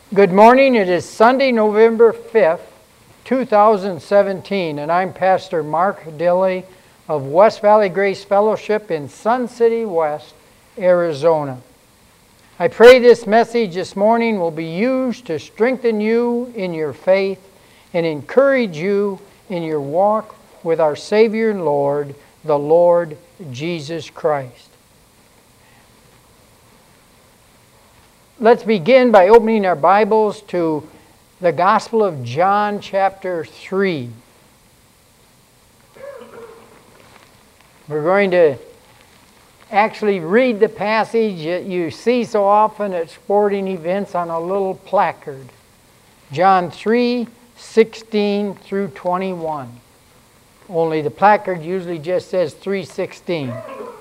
Good morning. It is Sunday, November 5th, 2017, and I'm Pastor Mark Dilley of West Valley Grace Fellowship in Sun City West, Arizona. I pray this message this morning will be used to strengthen you in your faith and encourage you in your walk with our Savior and Lord, the Lord Jesus Christ. Let's begin by opening our Bibles to the Gospel of John chapter 3. We're going to actually read the passage that you see so often at sporting events on a little placard. John 3:16 through 21. Only the placard usually just says 3:16.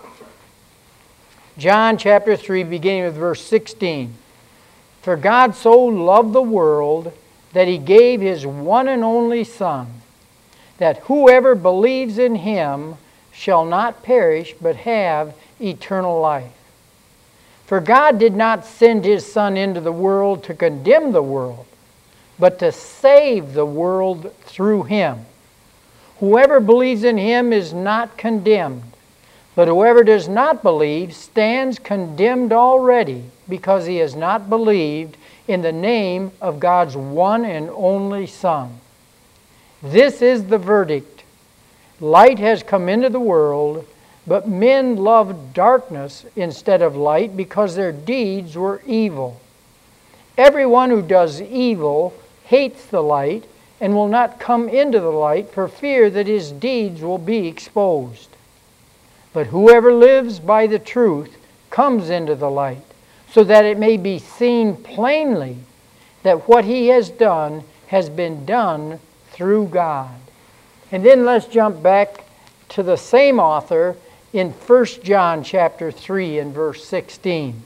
John chapter 3, beginning with verse 16. For God so loved the world that He gave His one and only Son, that whoever believes in Him shall not perish but have eternal life. For God did not send His Son into the world to condemn the world, but to save the world through Him. Whoever believes in Him is not condemned, but whoever does not believe stands condemned already, because he has not believed in the name of God's one and only Son. This is the verdict. Light has come into the world, but men loved darkness instead of light because their deeds were evil. Everyone who does evil hates the light and will not come into the light for fear that his deeds will be exposed. But whoever lives by the truth comes into the light, so that it may be seen plainly that what he has done has been done through God. And then let's jump back to the same author in 1 John chapter 3 and verse 16.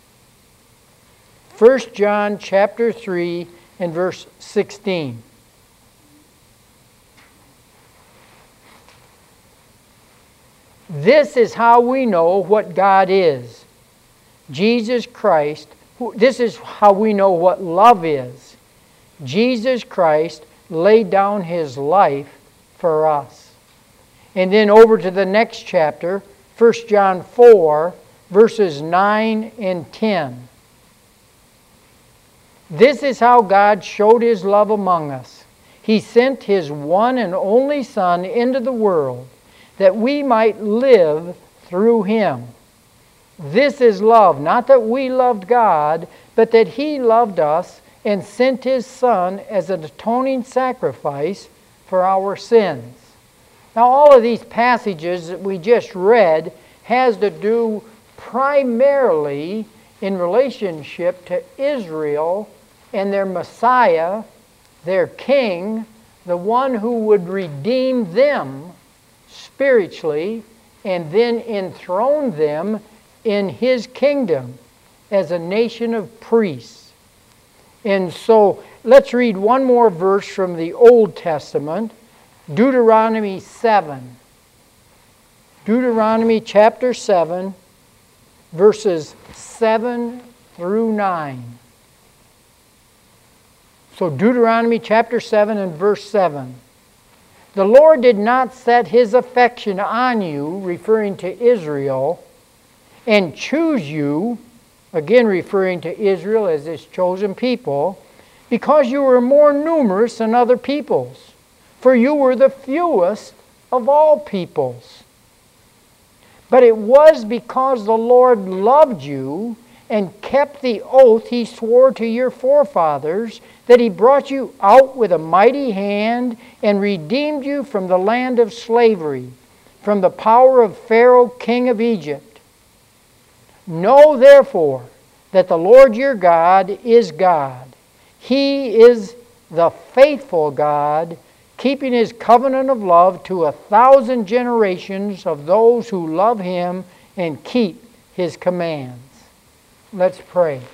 1 John chapter 3 and verse 16. This is how we know what God is. Jesus Christ, this is how we know what love is. Jesus Christ laid down His life for us. And then over to the next chapter, 1 John 4, verses 9 and 10. This is how God showed His love among us. He sent His one and only Son into the world, that we might live through Him. This is love, not that we loved God, but that He loved us and sent His Son as an atoning sacrifice for our sins. Now, all of these passages that we just read has to do primarily in relationship to Israel and their Messiah, their King, the one who would redeem them spiritually and then enthrone them in His kingdom as a nation of priests. And so let's read one more verse from the Old Testament, Deuteronomy 7. Deuteronomy chapter 7, verses 7 through 9. So Deuteronomy chapter 7 and verse 7. The Lord did not set His affection on you, referring to Israel, and choose you, again referring to Israel as His chosen people, because you were more numerous than other peoples, for you were the fewest of all peoples. But it was because the Lord loved you and kept the oath He swore to your forefathers, that He brought you out with a mighty hand and redeemed you from the land of slavery, from the power of Pharaoh, king of Egypt. Know therefore that the Lord your God is God. He is the faithful God, keeping His covenant of love to 1,000 generations of those who love Him and keep His commands. Let's pray.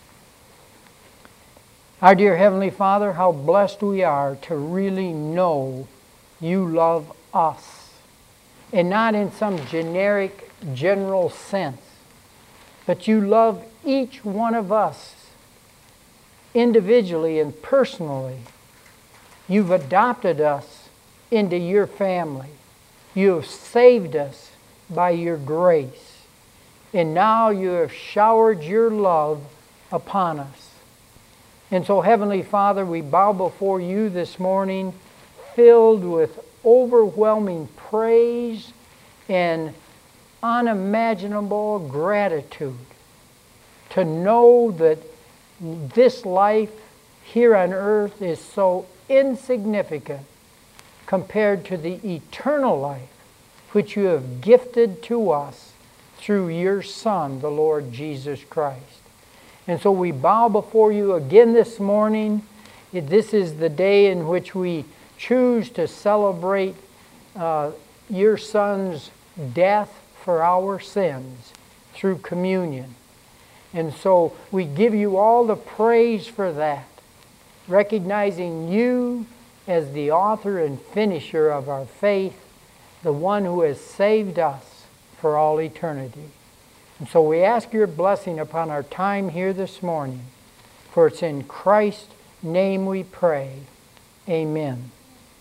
Our dear Heavenly Father, how blessed we are to really know You love us. And not in some generic, general sense, but You love each one of us individually and personally. You've adopted us into your family. You have saved us by your grace. And now you have showered your love upon us. And so, Heavenly Father, we bow before you this morning filled with overwhelming praise and unimaginable gratitude to know that this life here on earth is so insignificant compared to the eternal life which you have gifted to us through your Son, the Lord Jesus Christ. And so we bow before you again this morning. This is the day in which we choose to celebrate your Son's death for our sins through communion. And so we give you all the praise for that, recognizing you as the author and finisher of our faith, the one who has saved us for all eternity. And so we ask your blessing upon our time here this morning, for it's in Christ's name we pray. Amen.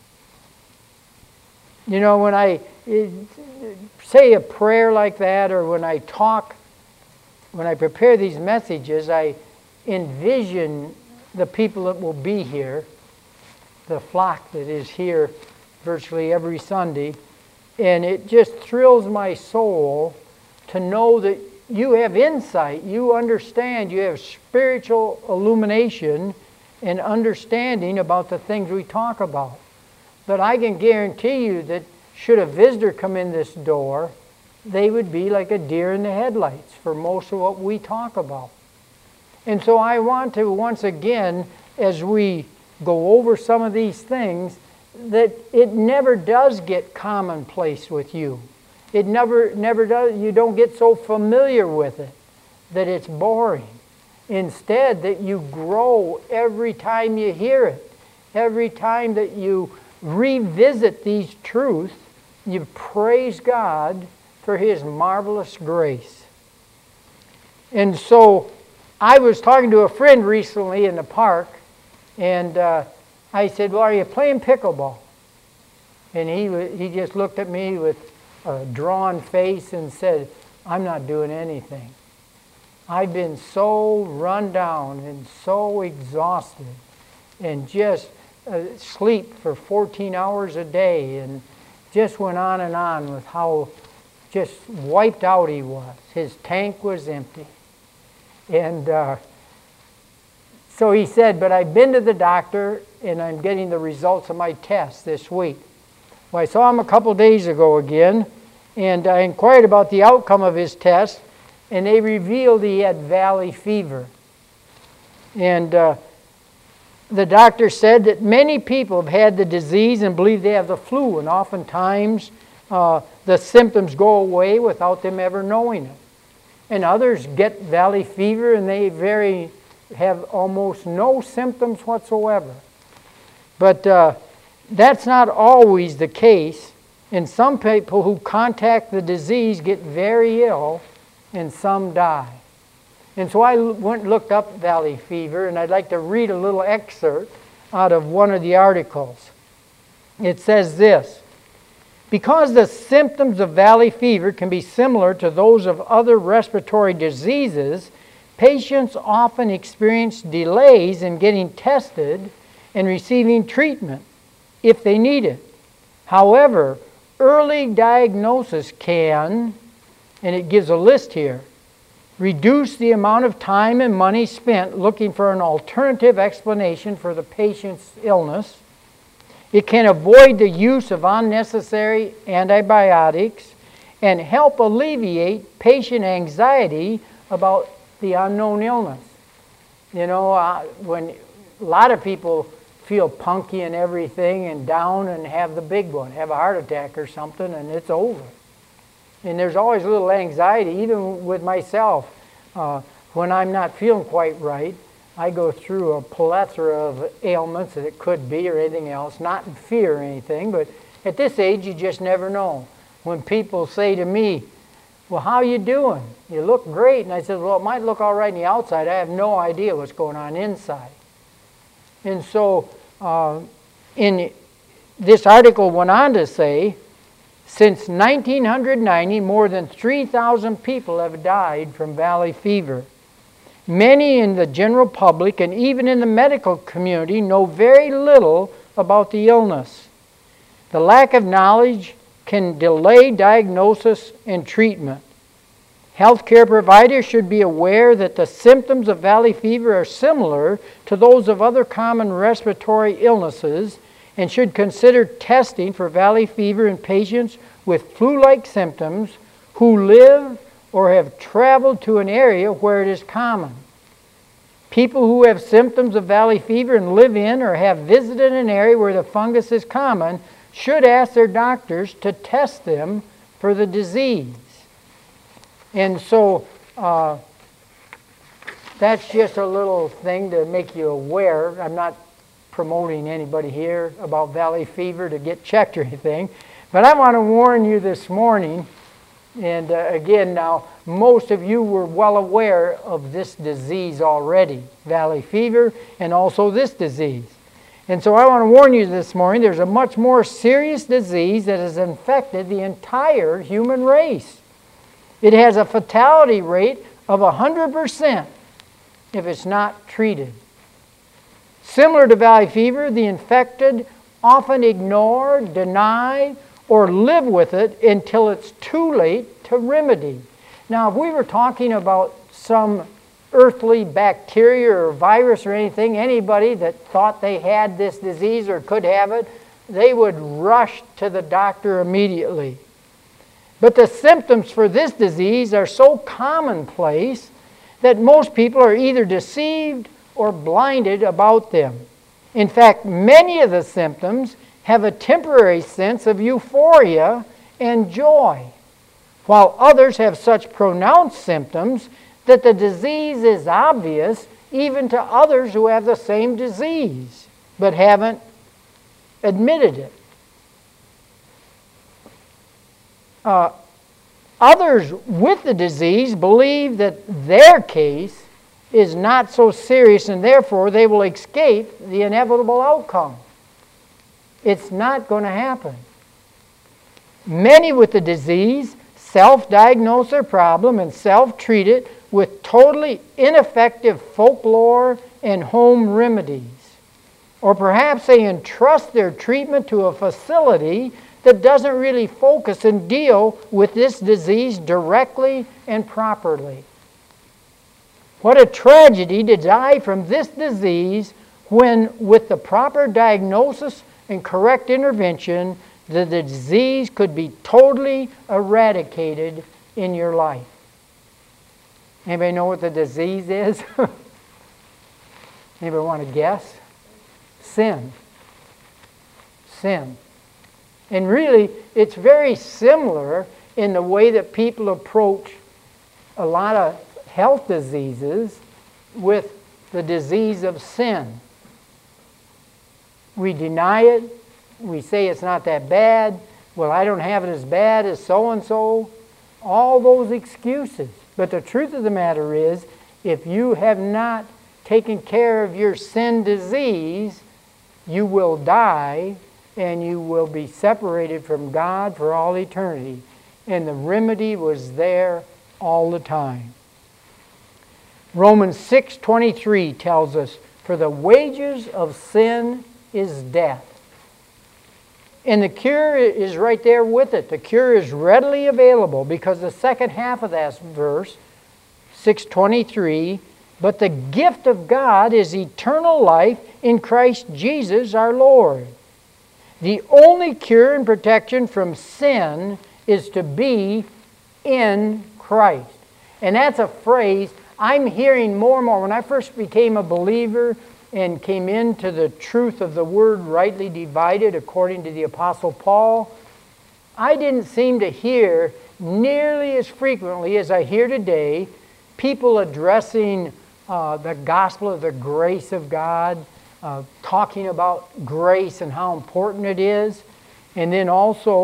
You know, when I say a prayer like that, or when I prepare these messages, I envision the people that will be here, the flock that is here virtually every Sunday, and it just thrills my soul to know that you have insight, you understand, you have spiritual illumination and understanding about the things we talk about. But I can guarantee you that should a visitor come in this door, they would be like a deer in the headlights for most of what we talk about. And so I want to, once again, as we go over some of these things, that it never does get commonplace with you. It never does. You don't get so familiar with it that it's boring. Instead, that you grow every time you hear it. Every time that you revisit these truths, you praise God for His marvelous grace. And so I was talking to a friend recently in the park, and I said, well, are you playing pickleball? And he just looked at me with a drawn face and said, I'm not doing anything. I've been so run down and so exhausted and just sleep for 14 hours a day, and just went on with how just wiped out he was. His tank was empty. And so he said, but I've been to the doctor and I'm getting the results of my test this week. Well, I saw him a couple days ago again, and I inquired about the outcome of his test, and they revealed he had valley fever. And the doctor said that many people have had the disease and believe they have the flu, and oftentimes the symptoms go away without them ever knowing it. And others get valley fever and they have almost no symptoms whatsoever. But that's not always the case. And some people who contact the disease get very ill, and some die. And so I went and looked up valley fever, and I'd like to read a little excerpt out of one of the articles. It says this: because the symptoms of valley fever can be similar to those of other respiratory diseases, patients often experience delays in getting tested and receiving treatment if they need it. However, early diagnosis can, and it gives a list here, reduce the amount of time and money spent looking for an alternative explanation for the patient's illness. It can avoid the use of unnecessary antibiotics and help alleviate patient anxiety about the unknown illness. You know, when a lot of people feel punky and everything and down and have the big one, have a heart attack or something, and it's over. And there's always a little anxiety, even with myself. When I'm not feeling quite right, I go through a plethora of ailments that it could be or anything else, not in fear or anything, but at this age you just never know. When people say to me, Well, how you doing? You look great. And I said, well, it might look all right on the outside. I have no idea what's going on inside. And so in this article went on to say, since 1990, more than 3,000 people have died from valley fever. Many in the general public and even in the medical community know very little about the illness. The lack of knowledge can delay diagnosis and treatment. Healthcare providers should be aware that the symptoms of valley fever are similar to those of other common respiratory illnesses and should consider testing for valley fever in patients with flu-like symptoms who live or have traveled to an area where it is common. People who have symptoms of valley fever and live in or have visited an area where the fungus is common should ask their doctors to test them for the disease. And so that's just a little thing to make you aware. I'm not promoting anybody here about valley fever to get checked or anything, but I want to warn you this morning, and again now, most of you were well aware of this disease already, valley fever, and also this disease. And so I want to warn you this morning, there's a much more serious disease that has infected the entire human race. It has a fatality rate of 100% if it's not treated. Similar to valley fever, the infected often ignore, deny, or live with it until it's too late to remedy. Now, if we were talking about some earthly bacteria or virus or anything, anybody that thought they had this disease or could have it, they would rush to the doctor immediately. But the symptoms for this disease are so commonplace that most people are either deceived or blinded about them. In fact, many of the symptoms have a temporary sense of euphoria and joy, while others have such pronounced symptoms that the disease is obvious even to others who have the same disease but haven't admitted it. Others with the disease believe that their case is not so serious and therefore they will escape the inevitable outcome. It's not going to happen. Many with the disease self-diagnose their problem and self-treat it with totally ineffective folklore and home remedies. Or perhaps they entrust their treatment to a facility that doesn't really focus and deal with this disease directly and properly. What a tragedy to die from this disease when, with the proper diagnosis and correct intervention, the disease could be totally eradicated in your life. Anybody know what the disease is? Anybody want to guess? Sin. Sin. And really, it's very similar in the way that people approach a lot of health diseases with the disease of sin. We deny it. We say it's not that bad. Well, I don't have it as bad as so-and-so. All those excuses. But the truth of the matter is, if you have not taken care of your sin disease, you will die and you will be separated from God for all eternity. And the remedy was there all the time. Romans 6:23 tells us, "For the wages of sin is death." And the cure is right there with it. The cure is readily available because the second half of that verse, 6:23, "But the gift of God is eternal life in Christ Jesus our Lord." The only cure and protection from sin is to be in Christ. And that's a phrase I'm hearing more and more. When I first became a believer and came into the truth of the word rightly divided according to the Apostle Paul, I didn't seem to hear nearly as frequently as I hear today people addressing the gospel of the grace of God, talking about grace and how important it is, and then also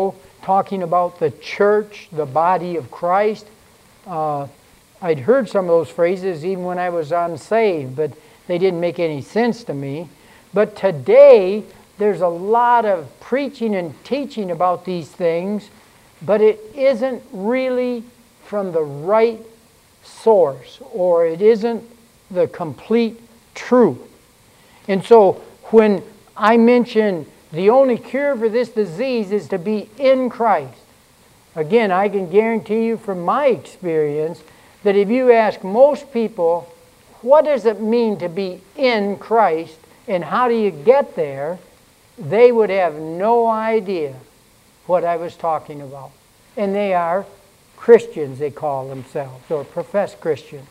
talking about the church, the body of Christ. I'd heard some of those phrases even when I was unsaved, but they didn't make any sense to me. But today, there's a lot of preaching and teaching about these things, but it isn't really from the right source, or it isn't the complete truth. And so when I mention the only cure for this disease is to be in Christ, again, I can guarantee you from my experience that if you ask most people, what does it mean to be in Christ and how do you get there, they would have no idea what I was talking about. And they are Christians, they call themselves, or professed Christians.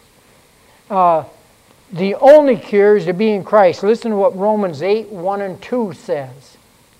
The only cure is to be in Christ. Listen to what Romans 8, 1 and 2 says.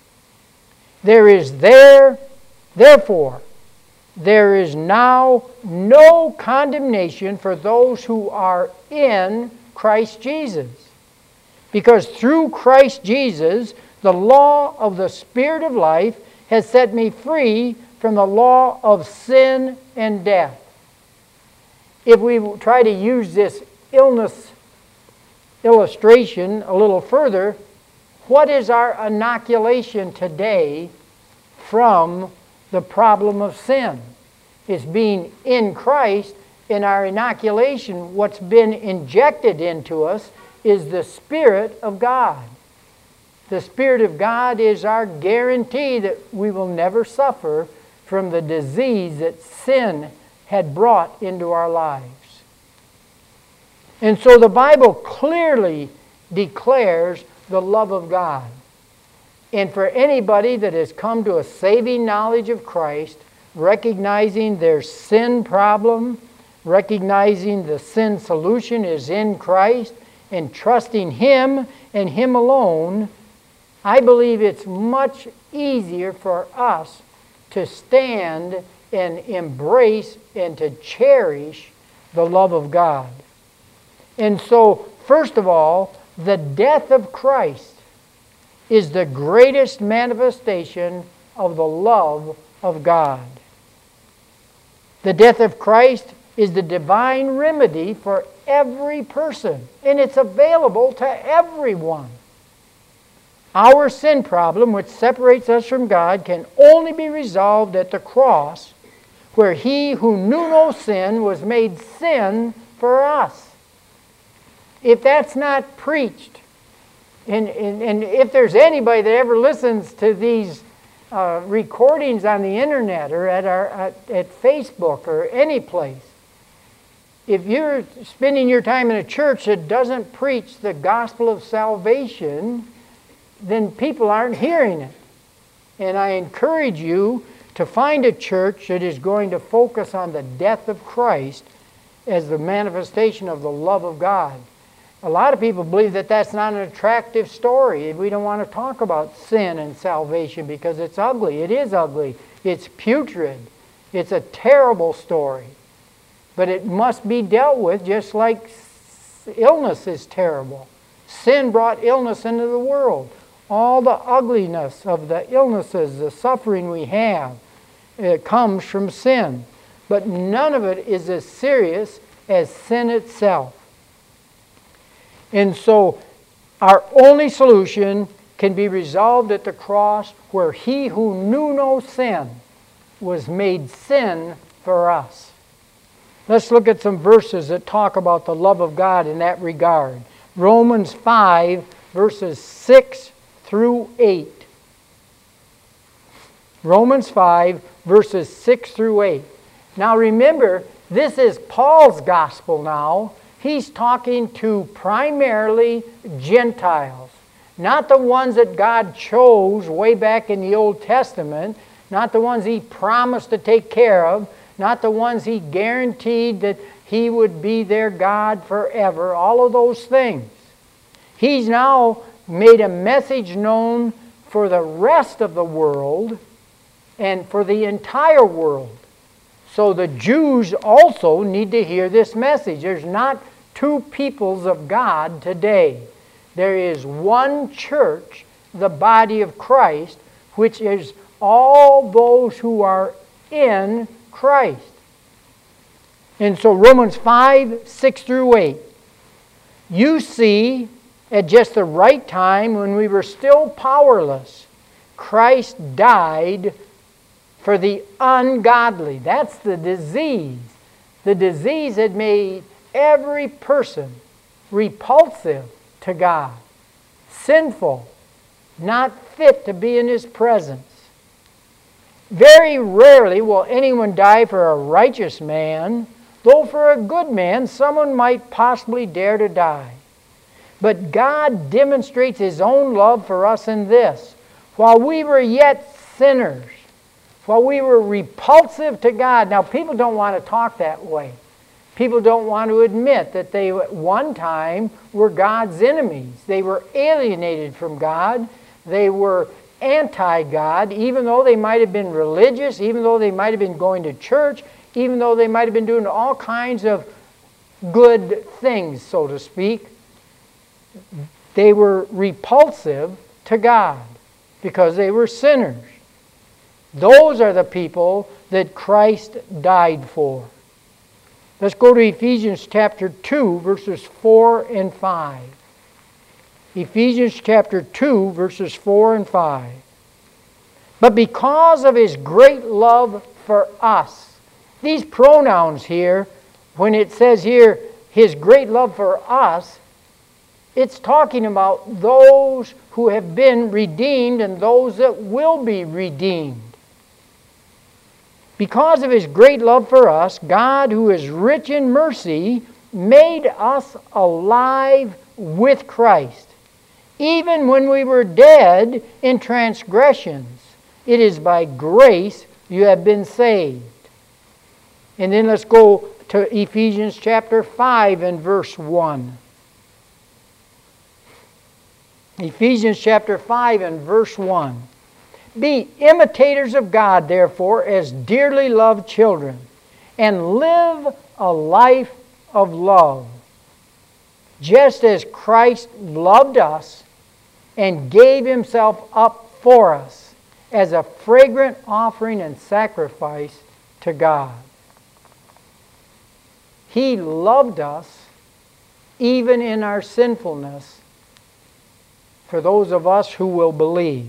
Therefore, there is now no condemnation for those who are in Christ Jesus. Because through Christ Jesus, the law of the Spirit of life has set me free from the law of sin and death. If we try to use this illness illustration a little further, what is our inoculation today from the problem of sin? It's being in Christ. In our inoculation, what's been injected into us is the Spirit of God. The Spirit of God is our guarantee that we will never suffer from the disease that sin had brought into our lives. And so the Bible clearly declares the love of God. And for anybody that has come to a saving knowledge of Christ, recognizing their sin problem, recognizing the sin solution is in Christ, and trusting Him and Him alone, I believe it's much easier for us to stand and embrace and to cherish the love of God. And so, first of all, the death of Christ is the greatest manifestation of the love of God. The death of Christ is the divine remedy for every person, and it's available to everyone. Our sin problem, which separates us from God, can only be resolved at the cross, where He who knew no sin was made sin for us. If that's not preached, and if there's anybody that ever listens to these recordings on the internet or at Facebook or any place, if you're spending your time in a church that doesn't preach the gospel of salvation, then people aren't hearing it. And I encourage you to find a church that is going to focus on the death of Christ as the manifestation of the love of God. A lot of people believe that that's not an attractive story. We don't want to talk about sin and salvation because it's ugly. It is ugly. It's putrid. It's a terrible story. But it must be dealt with just like illness is terrible. Sin brought illness into the world. All the ugliness of the illnesses, the suffering we have, it comes from sin. But none of it is as serious as sin itself. And so our only solution can be resolved at the cross, where He who knew no sin was made sin for us. Let's look at some verses that talk about the love of God in that regard. Romans 5, verses 6 through 8. Romans 5, verses 6 through 8. Now remember, this is Paul's gospel now. He's talking to primarily Gentiles, not the ones that God chose way back in the Old Testament, not the ones He promised to take care of, not the ones He guaranteed that He would be their God forever, all of those things. He's now made a message known for the rest of the world and for the entire world. So the Jews also need to hear this message. There's not two peoples of God today. There is one church, the body of Christ, which is all those who are in Christ. And so Romans 5, 6 through 8. You see, at just the right time, when we were still powerless, Christ died for the ungodly. That's the disease. The disease had made every person repulsive to God, sinful, not fit to be in His presence. Very rarely will anyone die for a righteous man, though for a good man someone might possibly dare to die. But God demonstrates His own love for us in this: while we were yet sinners, while we were repulsive to God. Now, people don't want to talk that way. People don't want to admit that they at one time were God's enemies. They were alienated from God. They were anti-God, even though they might have been religious, even though they might have been going to church, even though they might have been doing all kinds of good things, so to speak. They were repulsive to God because they were sinners. Those are the people that Christ died for. Let's go to Ephesians chapter 2, verses 4 and 5. Ephesians chapter 2, verses 4 and 5. But because of His great love for us. These pronouns here, when it says here, His great love for us, it's talking about those who have been redeemed and those that will be redeemed. Because of His great love for us, God, who is rich in mercy, made us alive with Christ. Even when we were dead in transgressions, it is by grace you have been saved. And then let's go to Ephesians chapter 5 and verse 1. Ephesians chapter 5 and verse 1. Be imitators of God, therefore, as dearly loved children, and live a life of love, just as Christ loved us and gave Himself up for us as a fragrant offering and sacrifice to God. He loved us even in our sinfulness, for those of us who will believe.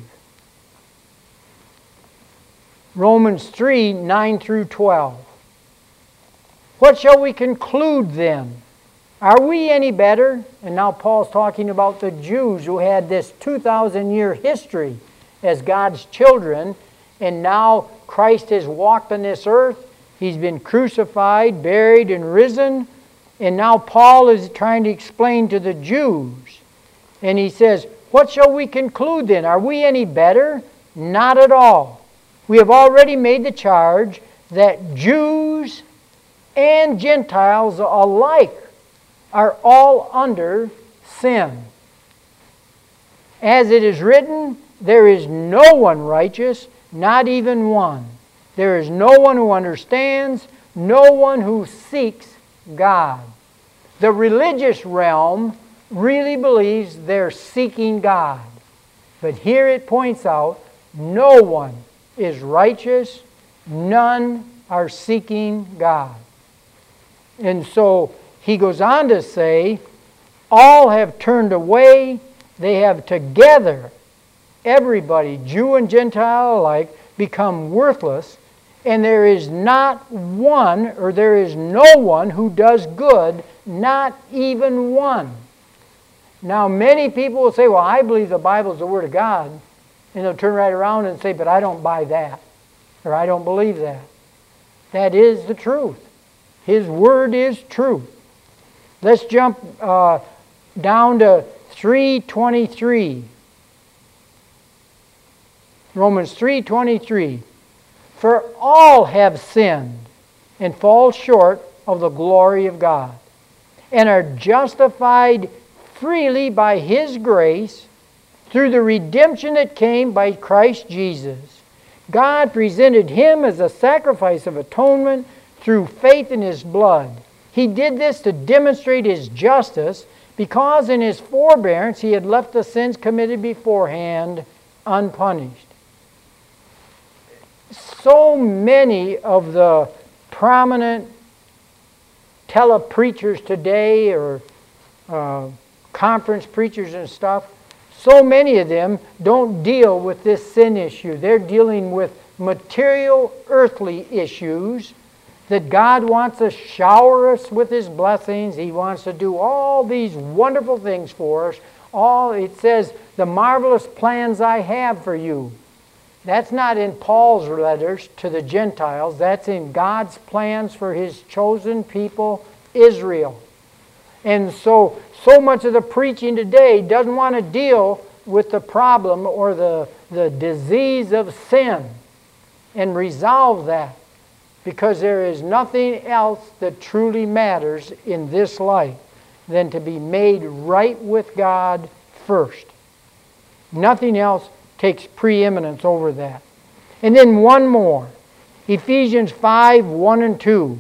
Romans 3, 9 through 12. What shall we conclude then? Are we any better? And now Paul's talking about the Jews who had this 2,000-year history as God's children, and now Christ has walked on this earth. He's been crucified, buried, and risen. And now Paul is trying to explain to the Jews. And he says, what shall we conclude then? Are we any better? Not at all. We have already made the charge that Jews and Gentiles alike are all under sin. As it is written, there is no one righteous, not even one. There is no one who understands, no one who seeks God. The religious realm really believes they're seeking God. But here it points out, no one is righteous, none are seeking God. And so he goes on to say, all have turned away, they have together, everybody, Jew and Gentile alike, become worthless, and there is not one, or there is no one who does good, not even one. Now many people will say, well, I believe the Bible is the Word of God. And they'll turn right around and say, but I don't buy that. Or I don't believe that. That is the truth. His Word is truth. Let's jump down to 3:23. Romans 3:23. For all have sinned and fall short of the glory of God, and are justified freely by His grace through the redemption that came by Christ Jesus. God presented Him as a sacrifice of atonement through faith in His blood. He did this to demonstrate His justice, because in His forbearance He had left the sins committed beforehand unpunished. so many of the prominent telepreachers today, or conference preachers and stuff, so many of them don't deal with this sin issue. They're dealing with material, earthly issues that God wants to shower us with His blessings. He wants to do all these wonderful things for us. It says, the marvelous plans I have for you. That's not in Paul's letters to the Gentiles. That's in God's plans for His chosen people, Israel. And so much of the preaching today doesn't want to deal with the problem or the disease of sin and resolve that, because there is nothing else that truly matters in this life than to be made right with God first. Nothing else takes preeminence over that. And then one more. Ephesians 5, 1 and 2.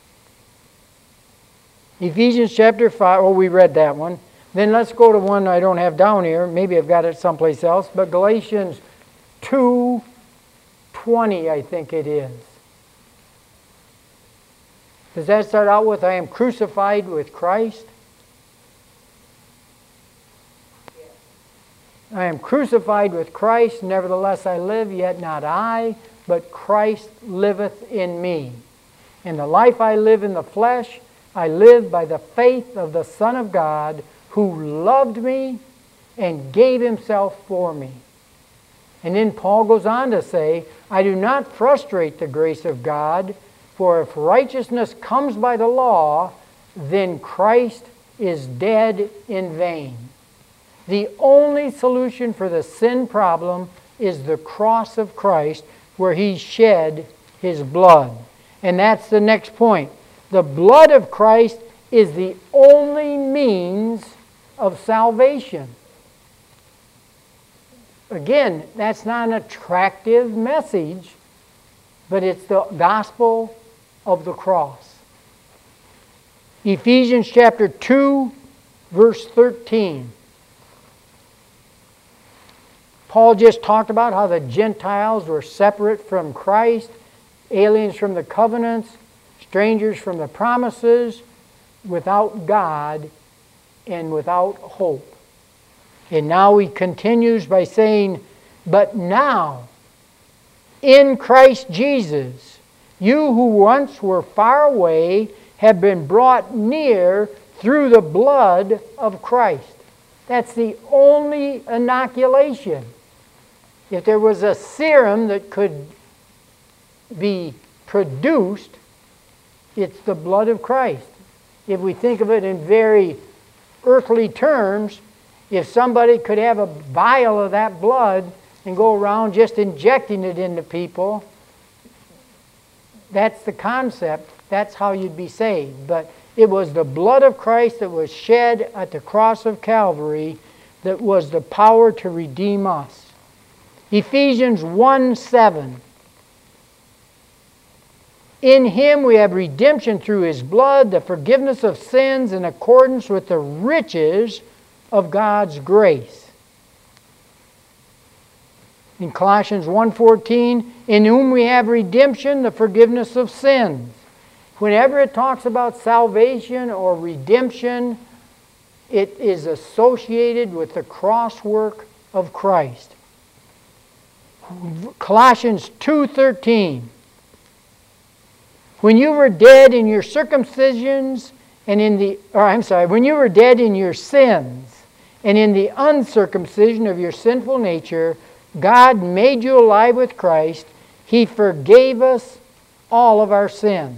Ephesians chapter 5, we read that one. Then let's go to one I don't have down here. Maybe I've got it someplace else. But Galatians 2:20, I think it is. Does that start out with, I am crucified with Christ? I am crucified with Christ, nevertheless I live, yet not I, but Christ liveth in me. In the life I live in the flesh, I live by the faith of the Son of God, who loved me and gave Himself for me. And then Paul goes on to say, I do not frustrate the grace of God, for if righteousness comes by the law, then Christ is dead in vain. The only solution for the sin problem is the cross of Christ, where He shed His blood. And that's the next point. The blood of Christ is the only means of salvation. Again, that's not an attractive message, but it's the gospel of the cross. Ephesians chapter 2, verse 13. Paul just talked about how the Gentiles were separate from Christ, aliens from the covenants, strangers from the promises, without God and without hope. And now he continues by saying, but now, in Christ Jesus, you who once were far away have been brought near through the blood of Christ. That's the only inoculation. If there was a serum that could be produced, it's the blood of Christ. If we think of it in very earthly terms, if somebody could have a vial of that blood and go around just injecting it into people, that's the concept. That's how you'd be saved. But it was the blood of Christ that was shed at the cross of Calvary that was the power to redeem us. Ephesians 1:7. In Him we have redemption through His blood, the forgiveness of sins in accordance with the riches of God's grace. In Colossians 1:14, in whom we have redemption, the forgiveness of sins. Whenever it talks about salvation or redemption, it is associated with the cross work of Christ. Colossians 2:13. When you were dead in your circumcisions and when you were dead in your sins and in the uncircumcision of your sinful nature, God made you alive with Christ. He forgave us all of our sins.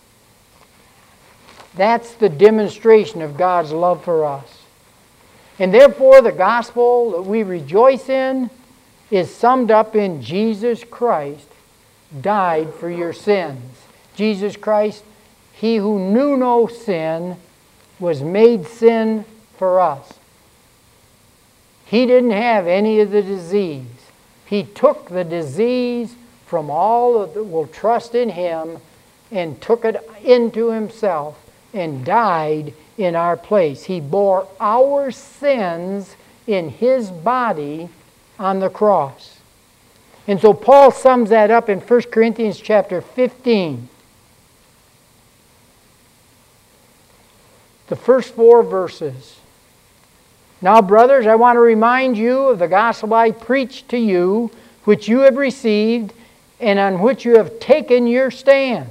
That's the demonstration of God's love for us. And therefore, the gospel that we rejoice in is summed up in Jesus Christ died for your sins. Jesus Christ, He who knew no sin, was made sin for us. He didn't have any of the disease. He took the disease from all that will trust in Him and took it into Himself and died in our place. He bore our sins in His body on the cross. And so Paul sums that up in 1 Corinthians chapter 15. The first 4 verses. Now, brothers, I want to remind you of the gospel I preached to you, which you have received, and on which you have taken your stand.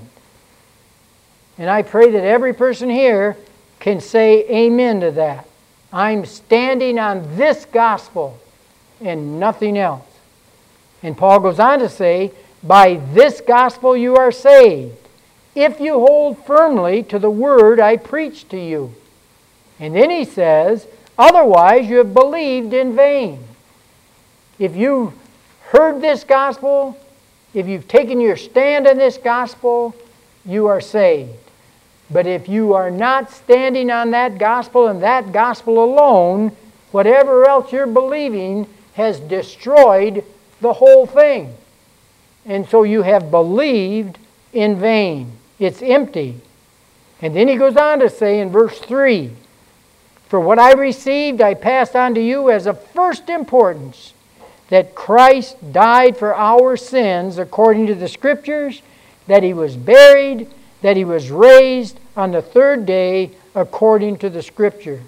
And I pray that every person here can say amen to that. I'm standing on this gospel and nothing else. And Paul goes on to say, by this gospel you are saved, if you hold firmly to the word I preached to you. And then he says, otherwise you have believed in vain. If you heard this gospel, if you've taken your stand on this gospel, you are saved. But if you are not standing on that gospel and that gospel alone, whatever else you're believing has destroyed the whole thing. And so you have believed in vain. It's empty. And then he goes on to say in verse 3, for what I received I passed on to you as of first importance, that Christ died for our sins according to the Scriptures, that He was buried, that He was raised on the third day according to the Scriptures.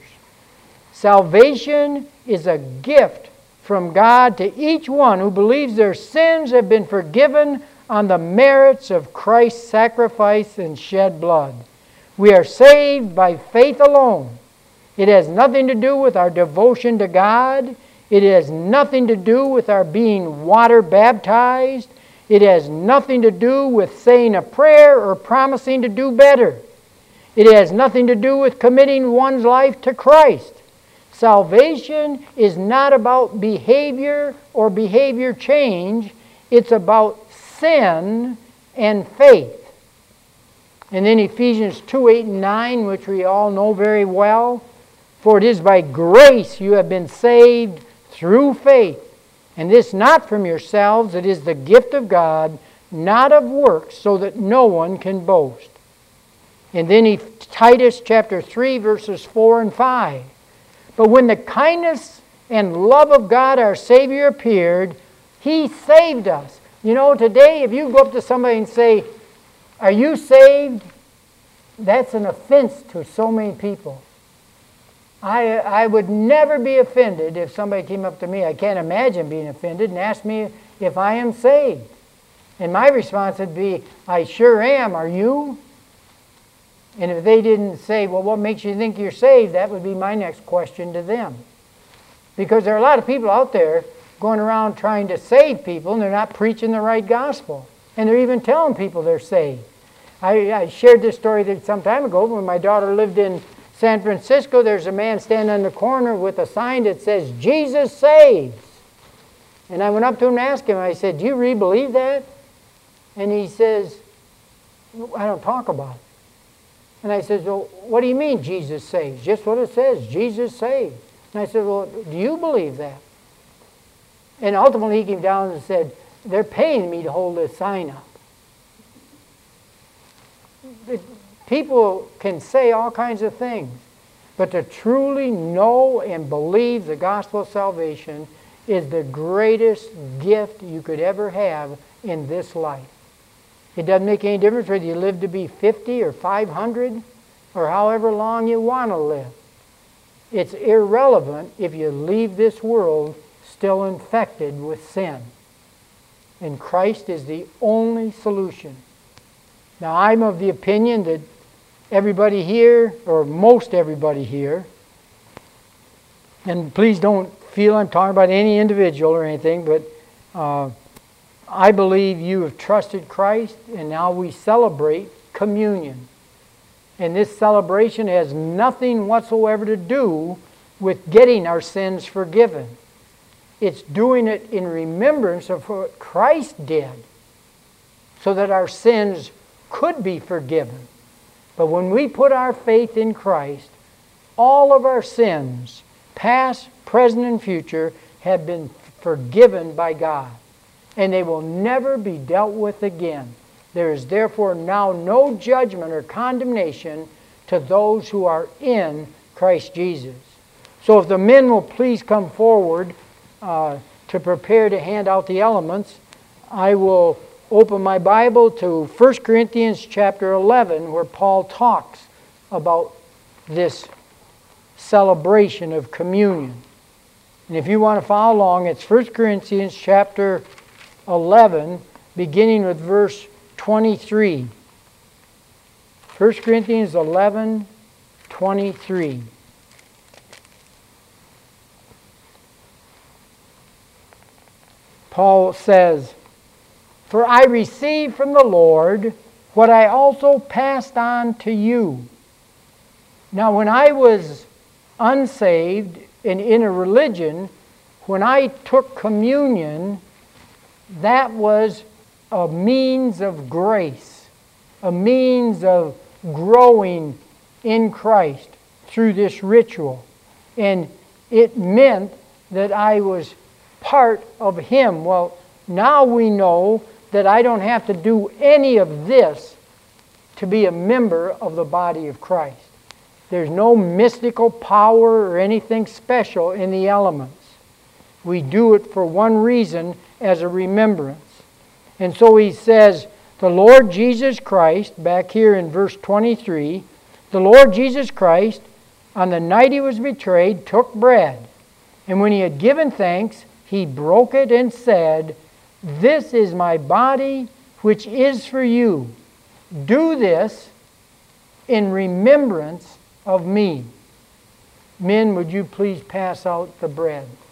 Salvation is a gift from God to each one who believes their sins have been forgiven on the merits of Christ's sacrifice and shed blood. We are saved by faith alone. It has nothing to do with our devotion to God. It has nothing to do with our being water baptized. It has nothing to do with saying a prayer or promising to do better. It has nothing to do with committing one's life to Christ. Salvation is not about behavior or behavior change. It's about sin and faith. And then Ephesians 2, 8 and 9, which we all know very well. For it is by grace you have been saved through faith. And this not from yourselves, it is the gift of God, not of works, so that no one can boast. And then Titus chapter 3, verses 4 and 5. But when the kindness and love of God our Savior appeared, He saved us. You know, today if you go up to somebody and say, are you saved? That's an offense to so many people. I would never be offended if somebody came up to me, I can't imagine being offended, and asked me if I am saved. And my response would be, I sure am, are you? And if they didn't say, well, what makes you think you're saved? That would be my next question to them. Because there are a lot of people out there going around trying to save people, and they're not preaching the right gospel. And they're even telling people they're saved. I shared this story some time ago when my daughter lived in San Francisco. There's a man standing on the corner with a sign that says, Jesus saves. And I went up to him and asked him, I said, do you really believe that? And he says, I don't talk about it. And I said, well, what do you mean Jesus saves? Just what it says, Jesus saves. And I said, well, do you believe that? And ultimately he came down and said, they're paying me to hold this sign up. People can say all kinds of things, but to truly know and believe the gospel of salvation is the greatest gift you could ever have in this life. It doesn't make any difference whether you live to be 50 or 500 or however long you want to live. It's irrelevant if you leave this world still infected with sin. And Christ is the only solution. Now, I'm of the opinion that everybody here, or most everybody here, and please don't feel I'm talking about any individual or anything, but I believe you have trusted Christ, and now we celebrate communion. And this celebration has nothing whatsoever to do with getting our sins forgiven. It's doing it in remembrance of what Christ did, so that our sins could be forgiven. But when we put our faith in Christ, all of our sins, past, present, and future, have been forgiven by God. And they will never be dealt with again. There is therefore now no judgment or condemnation to those who are in Christ Jesus. So if the men will please come forward to prepare to hand out the elements, I will open my Bible to 1 Corinthians chapter 11, where Paul talks about this celebration of communion. And if you want to follow along, it's 1 Corinthians chapter 11, beginning with verse 23. 1 Corinthians 11, 23. Paul says, "For I received from the Lord what I also passed on to you." Now, when I was unsaved and in a religion, when I took communion, that was a means of grace, a means of growing in Christ through this ritual. And it meant that I was part of Him. Well, now we know that I don't have to do any of this to be a member of the body of Christ. There's no mystical power or anything special in the elements. We do it for one reason, as a remembrance. And so he says, the Lord Jesus Christ, back here in verse 23, the Lord Jesus Christ, on the night He was betrayed, took bread. And when He had given thanks, He broke it and said, "This is my body, which is for you. Do this in remembrance of me." Men, would you please pass out the bread?